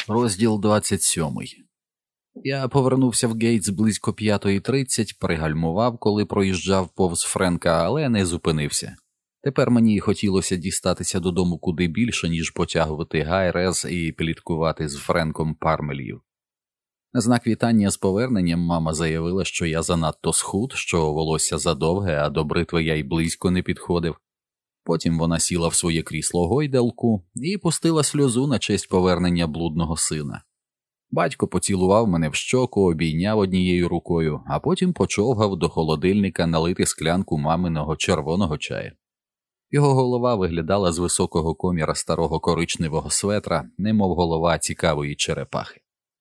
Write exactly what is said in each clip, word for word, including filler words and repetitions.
Розділ двадцять сьомий. Я повернувся в Гейтс близько п'ятої тридцять, пригальмував, коли проїжджав повз Френка, але не зупинився. Тепер мені хотілося дістатися додому куди більше, ніж потягувати гай-рез і пліткувати з Френком Пармелів. На знак вітання з поверненням мама заявила, що я занадто схуд, що волосся задовге, а до бритви я й близько не підходив. Потім вона сіла в своє крісло гойдалку і пустила сльозу на честь повернення блудного сина. Батько поцілував мене в щоку, обійняв однією рукою, а потім почовгав до холодильника налити склянку маминого червоного чаю. Його голова виглядала з високого коміра старого коричневого светра, немов голова цікавої черепахи.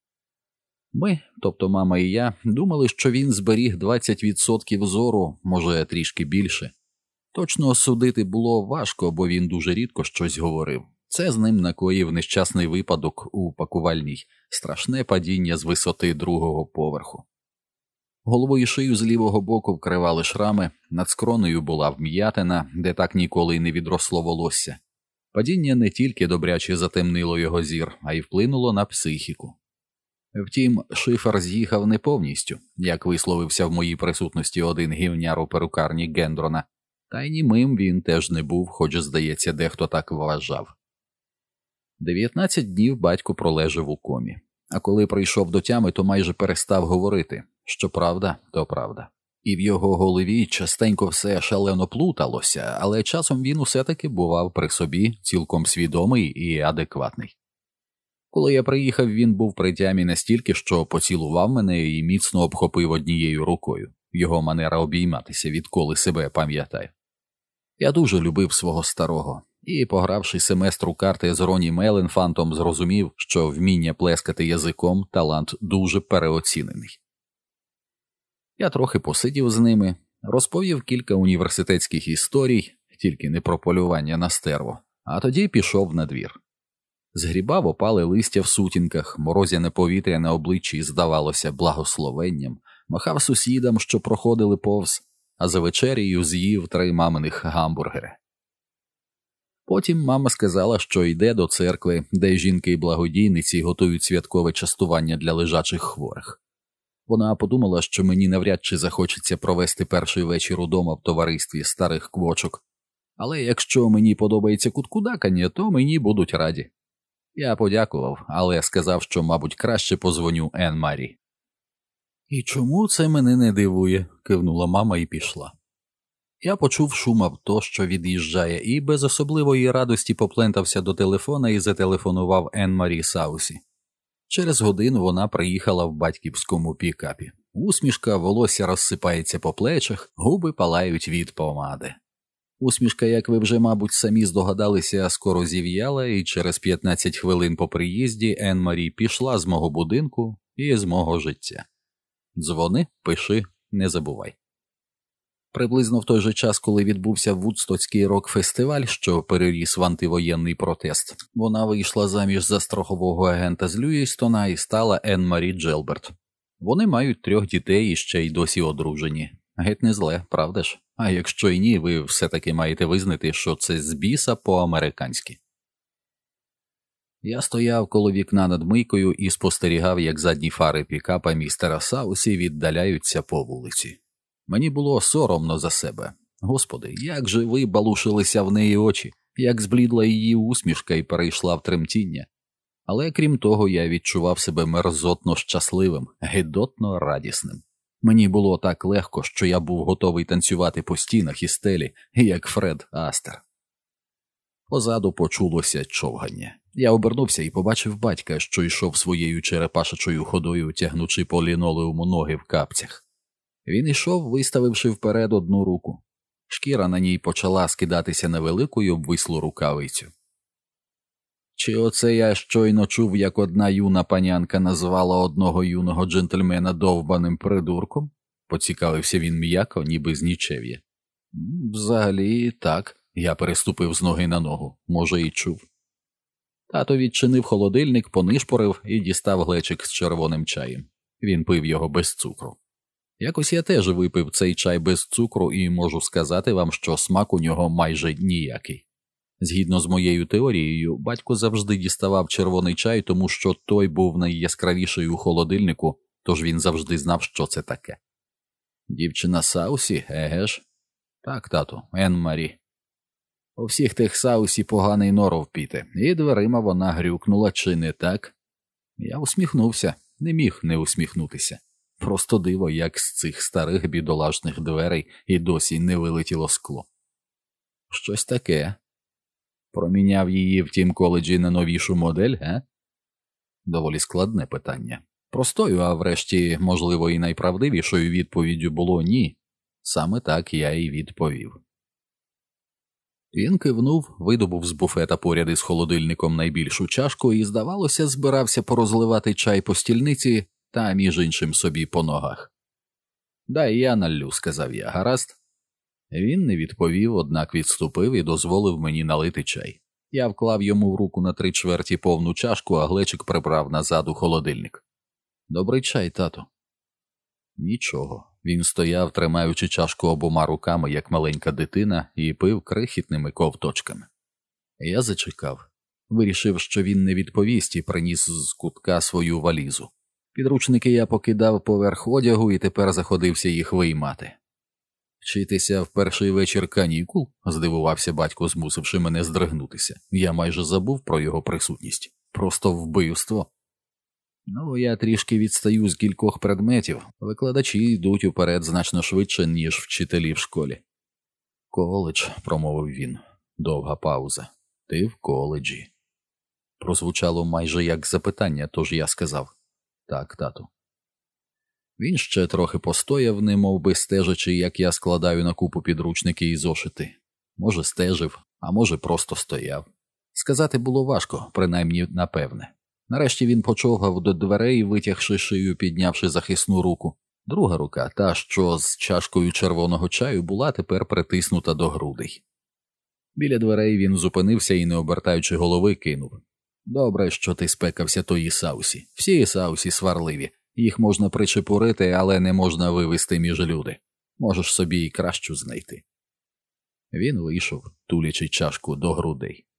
Ми, тобто мама і я, думали, що він зберіг двадцять відсотків зору, може трішки більше. Точно судити було важко, бо він дуже рідко щось говорив. Це з ним накоїв нещасний випадок у пакувальній, страшне падіння з висоти другого поверху. Голову і шию з лівого боку вкривали шрами, над скронею була вм'ятина, де так ніколи й не відросло волосся. Падіння не тільки добряче затемнило його зір, а й вплинуло на психіку. Втім, шифер з'їхав не повністю, як висловився в моїй присутності один гівняр у перукарні Гендрона, та й німим він теж не був, хоч, здається, дехто так вважав. Дев'ятнадцять днів батько пролежав у комі, а коли прийшов до тями, то майже перестав говорити, що правда, то правда. І в його голові частенько все шалено плуталося, але часом він усе-таки бував при собі, цілком свідомий і адекватний. Коли я приїхав, він був при тямі настільки, що поцілував мене і міцно обхопив однією рукою. Його манера обійматися, відколи себе пам'ятаю. Я дуже любив свого старого, і, погравши семестр у карти з Роні Меленфантом, зрозумів, що вміння плескати язиком – талант дуже переоцінений. Я трохи посидів з ними, розповів кілька університетських історій, тільки не про полювання на стерво, а тоді пішов на двір. Згрібав опале листя в сутінках, морозяне повітря на обличчі здавалося благословенням, махав сусідам, що проходили повз, а за вечерею з'їв три маминих гамбургери. Потім мама сказала, що йде до церкви, де жінки-благодійниці готують святкове частування для лежачих хворих. Вона подумала, що мені навряд чи захочеться провести перший вечір удома в товаристві старих квочок, але якщо мені подобається куткудакання, то мені будуть раді. Я подякував, але сказав, що, мабуть, краще позвоню Ен Марі. «І чому це мене не дивує?» – кивнула мама і пішла. Я почув шум авто, що від'їжджає, і без особливої радості поплентався до телефона і зателефонував Ен Марі Саусі. Через годину вона приїхала в батьківському пікапі. Усмішка, волосся розсипається по плечах, губи палають від помади. Усмішка, як ви вже, мабуть, самі здогадалися, скоро зів'яла, і через п'ятнадцять хвилин по приїзді Ен Марі пішла з мого будинку і з мого життя. Дзвони, пиши, не забувай. Приблизно в той же час, коли відбувся Вудстокський рок-фестиваль, що переріс в антивоєнний протест, вона вийшла заміж за страхового агента з Люїстона і стала Ен Марі Джелберт. Вони мають трьох дітей і ще й досі одружені. Геть не зле, правда ж? А якщо й ні, ви все-таки маєте визнати, що це з біса по-американськи. Я стояв коло вікна над мийкою і спостерігав, як задні фари пікапа містера Саусі віддаляються по вулиці. Мені було соромно за себе. Господи, як же ви балушилися в неї очі, як зблідла її усмішка і перейшла в тремтіння. Але крім того, я відчував себе мерзотно щасливим, гидотно радісним. Мені було так легко, що я був готовий танцювати по стінах і стелі, як Фред Астер. Позаду почулося човгання. Я обернувся і побачив батька, що йшов своєю черепашечою ходою, тягнучи по лінолеуму ноги в капцях. Він йшов, виставивши вперед одну руку. Шкіра на ній почала скидатися на велику й обвислу рукавицю. Чи оце я щойно чув, як одна юна панянка назвала одного юного джентльмена довбаним придурком? Поцікавився він м'яко, ніби з нічев'я. Взагалі, так. Я переступив з ноги на ногу. Може, і чув. Тато відчинив холодильник, понишпорив і дістав глечик з червоним чаєм. Він пив його без цукру. Якось я теж випив цей чай без цукру і можу сказати вам, що смак у нього майже ніякий. Згідно з моєю теорією, батько завжди діставав червоний чай, тому що той був найяскравіший у холодильнику, тож він завжди знав, що це таке. Дівчина Саусі, еге ж? Так, тату, Ен-Марі. У всіх тих Саусі поганий норов піти, і дверима вона грюкнула, чи не так? Я усміхнувся, не міг не усміхнутися. Просто диво, як з цих старих бідолашних дверей і досі не вилетіло скло. Щось таке. Проміняв її в тім коледжі на новішу модель, га? Доволі складне питання. Простою, а врешті, можливо, і найправдивішою відповіддю було «ні». Саме так я і відповів. Він кивнув, видобув з буфета поряд із холодильником найбільшу чашку і, здавалося, збирався порозливати чай по стільниці та, між іншим, собі по ногах. «Дай я наллю», – сказав я, гаразд. Він не відповів, однак відступив і дозволив мені налити чай. Я вклав йому в руку на три чверті повну чашку, а Глечик прибрав назад у холодильник. «Добрий чай, тату». Нічого. Він стояв, тримаючи чашку обома руками, як маленька дитина, і пив крихітними ковточками. Я зачекав. Вирішив, що він не відповість, і приніс з кутка свою валізу. Підручники я покидав поверх одягу і тепер заходився їх виймати. «Вчитися в перший вечір канікул?» – здивувався батько, змусивши мене здригнутися. Я майже забув про його присутність. Просто вбивство. Ну, я трішки відстаю з кількох предметів. Викладачі йдуть уперед значно швидше, ніж вчителі в школі. «Коледж», – промовив він. Довга пауза. «Ти в коледжі». Прозвучало майже як запитання, тож я сказав: «Так, тату». Він ще трохи постояв, немов би стежачи, як я складаю на купу підручники і зошити. Може, стежив, а може, просто стояв. Сказати було важко, принаймні напевне. Нарешті він почовгав до дверей, витягши шию, піднявши захисну руку. Друга рука, та, що з чашкою червоного чаю, була тепер притиснута до грудей. Біля дверей він зупинився і, не обертаючи голови, кинув: «Добре, що ти спекався тої Саусі. Всі Саусі сварливі. Їх можна причепурити, але не можна вивести між люди. Можеш собі і кращу знайти». Він вийшов, тулячи чашку до грудей.